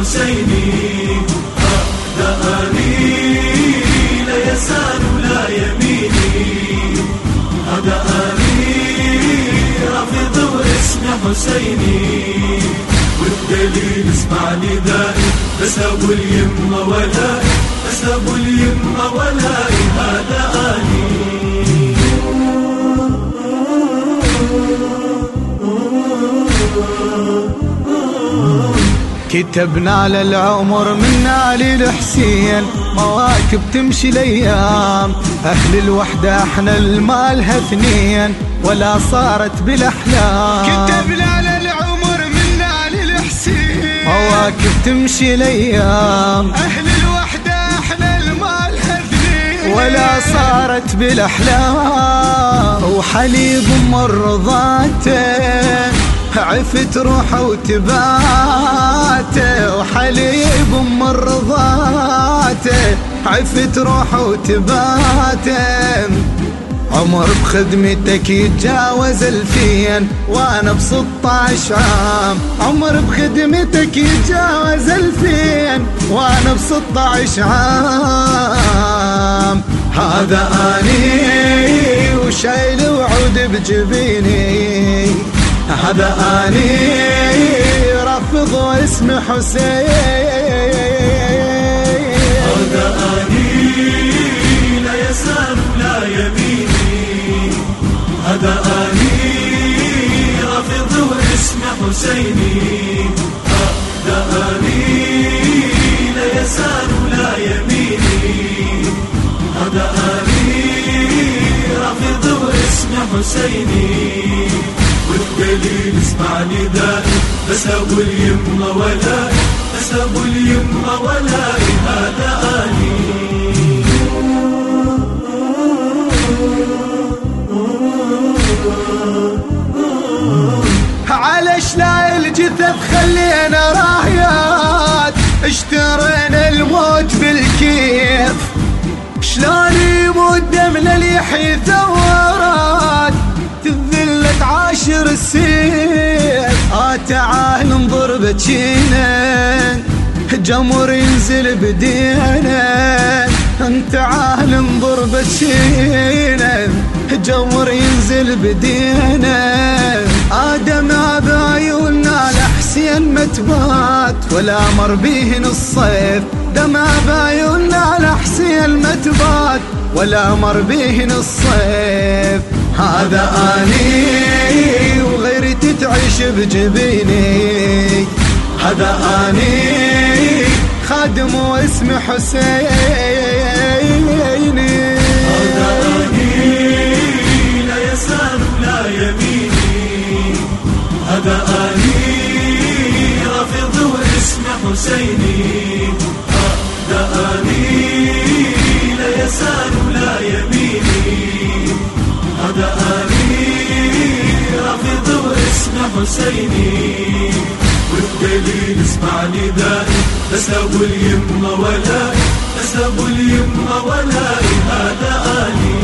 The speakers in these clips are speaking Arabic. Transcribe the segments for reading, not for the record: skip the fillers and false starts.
حسيني. هذا آني لا يسار ولا يميني. هذا آني رافض واسمه حسيني. والدليل اسمع ندائي بس ابو اليمه ولائي. بس ابو اليمه ولائي. هذا آني. كتبنا للعمر منا للحسين مواكب تمشي الايام. اهل الوحده احنا المالها اثنين ولا صارت بالاحلام. كتبنا للعمر منا للحسين مواكب تمشي الايام. اهل الوحده احنا المالها اثنين ولا صارت بالاحلام. وحليب مرضاته عفت روحه وتباته. وحليب مرضاته عفت روحه وتباته. عمر بخدمتك يتجاوز 2000 وانا ب16 عام. عمر بخدمتك يتجاوز 2000 وانا ب16 عام. هذا آني وشايل وعود بجبيني. هذا آني رافض واسم حسين. هذا آني لا يسار ولا يميني. هذا آني رافض واسم حسيني. هذا آني لا يسار ولا يميني. هذا آني رافض واسم حسيني. والدليل اسمع ندائي بس ابو اليمه ولائي. بس ابو اليمه ولائي. هذا آني. على شلاي الجثث خلينا رايات. اشترينا الموت بالكيف. شلون يموت دم لليحيي ثورات تذل تعاشر السيف. تعال انظر بجينا جمر ينزل بدينا. تعال انظر بجينا جمر ينزل بدينا. آدم بعيوننا لحسين متبات ولا مر بيهن الصيف. دم بعيوننا لحسين متبات ولا مر بيهن الصيف. هذا آني وغيرتي تعيش بجبيني. هذا آني خادم واسم حسيني. هذا آني لا يسار ولا يميني. هذا آني رافض واسم حسيني. هذا آني لا يسار ولا يميني. هذا آني رافض واسم حسيني. والدليل اسمع ندائي بس ابو اليمه ولائي. بس ابو اليمه ولائي. هذا آني.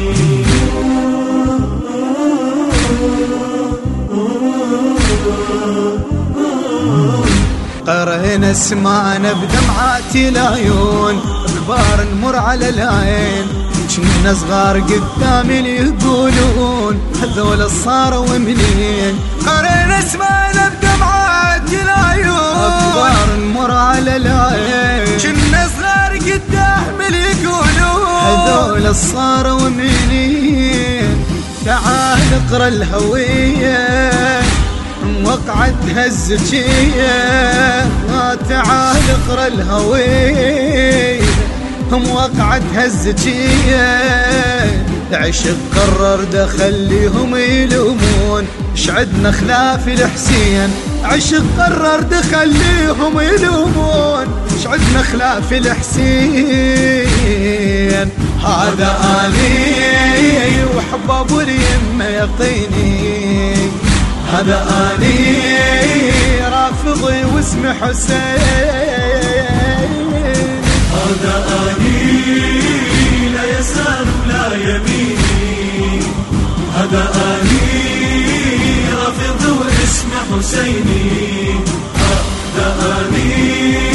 قرينا اسمعنا بدمعات العيون. كبار نمر على العين كنا صغار قدام يقولون هذول صاروا منين. قرينا اسمعنا بدمعات العيون. كبار نمر على العين كنا صغار قدام يقولون هذول صاروا منين. تعال اقرا الهوية موقعتها الزكية. تعال اقرا الهوية موقعتها الزكية. عشق قرر دخليهم يلومون شعدنا خلاف الحسين. عشق قرر دخليهم يلومون شعدنا خلاف الحسين. هذا آني وحب ابو اليمه يقيني. هذا آني رافضي واسم حسين. هذا آني لا يسار ولا يميني. هذا آني رافض واسم حسيني. هذا آني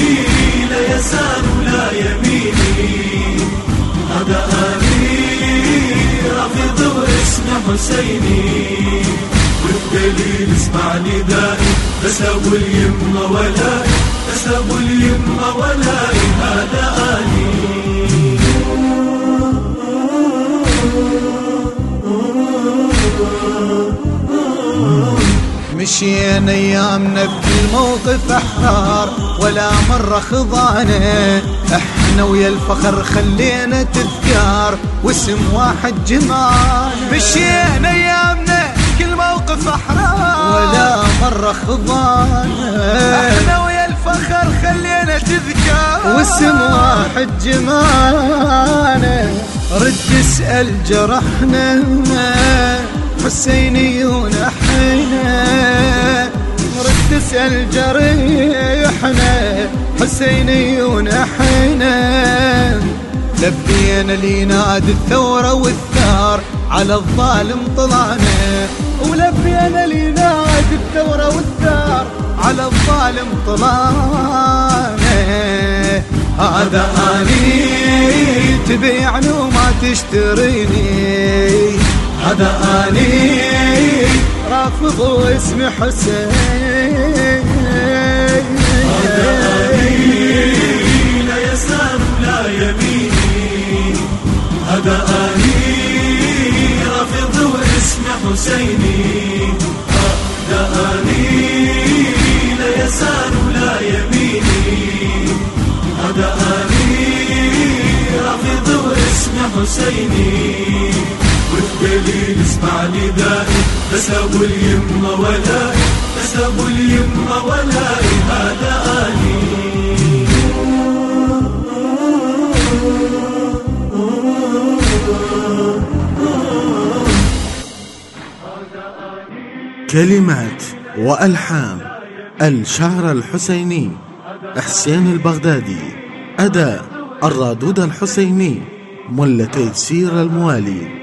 اسمع ندائي، بس ابو اليمة ولائي، بس ابو اليمة ولائي، هذا آني. مشينا ايامنا بكل موقف احرار، ولا مرة خضعنا، احنا ويا الفخر خلينا تذكار، واسم واحد جمال. مشينا ايامنا كل موقف احرار، ولا مرة خضعنا، احنا ويا الفخر خلينا تذكار، واسم واحد جمال. رد اسأل جرحنا حسينيون احنا، رد اسأل جريحنا حسينيون احنا. لبينا لينادي الثورة والثار، على الظالم طلعنا، ولبينا لينادي الثورة والثار، على الظالم طلعنا. هذا آني تبيعني وما تشتريني، هذا آني رافض واسمي حسين. هذا آني لا يسار ولا يميني، هذا آني رافض واسمي حسيني. هذا آني لا يسار ولا يميني، هذا آني رافض واسمي حسيني. والدليل اسمع ندائي، بس ابو اليمة ولائي، بس ابو اليمة ولائي، هذا آني. كلمات وألحان الشاعر الحسيني حسين البغدادي، أداء الرادود الحسيني، ملا تيسير الموالي.